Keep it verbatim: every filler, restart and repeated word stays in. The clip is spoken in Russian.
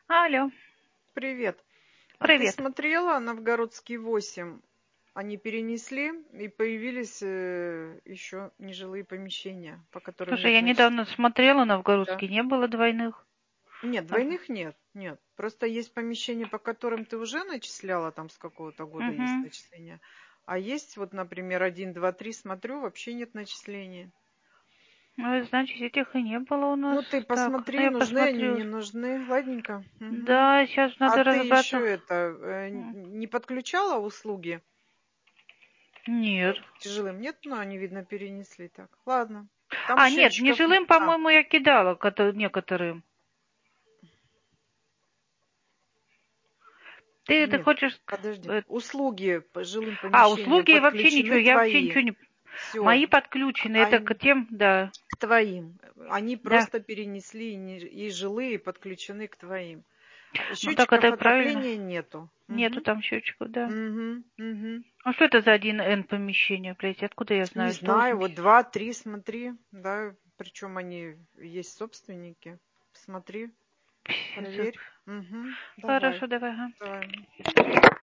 Алло, Привет. А ты привет. смотрела Новгородский восемь? Они перенесли и появились э, еще нежилые помещения, по которым Слушай, нет я недавно начислений. смотрела Да. новгородский, не было двойных. Нет, Ага. двойных нет, нет. Просто есть помещения, по которым ты уже начисляла, там с какого-то года есть Угу. начисления. А есть вот, например, один, два, три, смотрю, вообще нет начисления. Ну, значит, этих и не было у нас. Ну, ты Так, ну посмотри, я нужны они, посмотрю. не нужны. Ладненько. Мгм. Да, сейчас А надо ты еще разобраться. это, э, М, не подключала услуги? Нет. Тяжелым нет, но они, видно, перенесли так. Ладно. Там А, нет, счетчиков... нежилым, А, по-моему, я кидала кото- некоторым. Ты это нет, хочешь... подожди. э, Услуги по жилым А, помещениям услуги вообще ничего, подключены я вообще твои. ничего не... Все. Мои подключены, это к Они тем, да, к твоим. Они да. просто перенесли и не- и жилые подключены к твоим. А Ну так это счетчиков и правильно. отопления нету. Нету Мгм. там счетчиков, да. Мгм. Мгм. Ну что это за один Н помещение, блядь? Откуда я Не знаю? знаю, вот сто восемьдесят. два, три, смотри, да, причем они есть собственники. Смотри, проверь. Угу. Давай, Хорошо, давай, ага. давай.